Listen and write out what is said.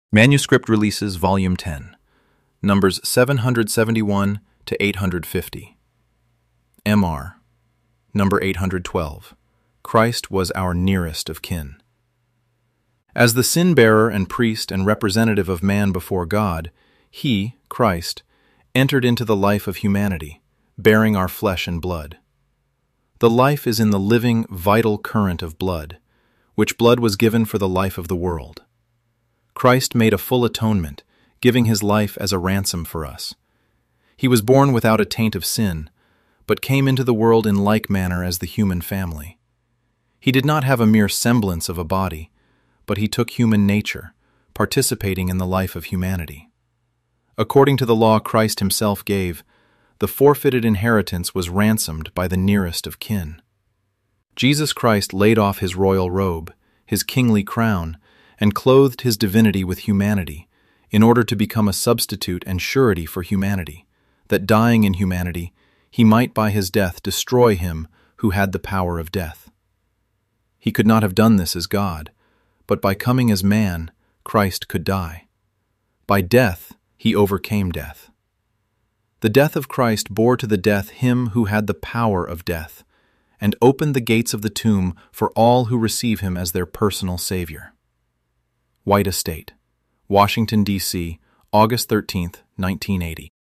Manuscript Releases, Volume 10, numbers 771 to 850. MR, number 812. Christ was our nearest of kin. As the sin-bearer and priest and representative of man before God, he, Christ, entered into the life of humanity, bearing our flesh and blood. The life is in the living, vital current of blood, which blood was given for the life of the world. Christ made a full atonement, giving his life as a ransom for us. He was born without a taint of sin, but came into the world in like manner as the human family. He did not have a mere semblance of a body, but he took human nature, participating in the life of humanity. According to the law Christ himself gave, the forfeited inheritance was ransomed by the nearest of kin. Jesus Christ laid off his royal robe, his kingly crown, and clothed his divinity with humanity, in order to become a substitute and surety for humanity, that dying in humanity, he might by his death destroy him who had the power of death. He could not have done this as God, but by coming as man, Christ could die. By death, he overcame death. The death of Christ bore to the death him who had the power of death, and opened the gates of the tomb for all who receive him as their personal Savior. White Estate, Washington, D.C., August 13, 1980.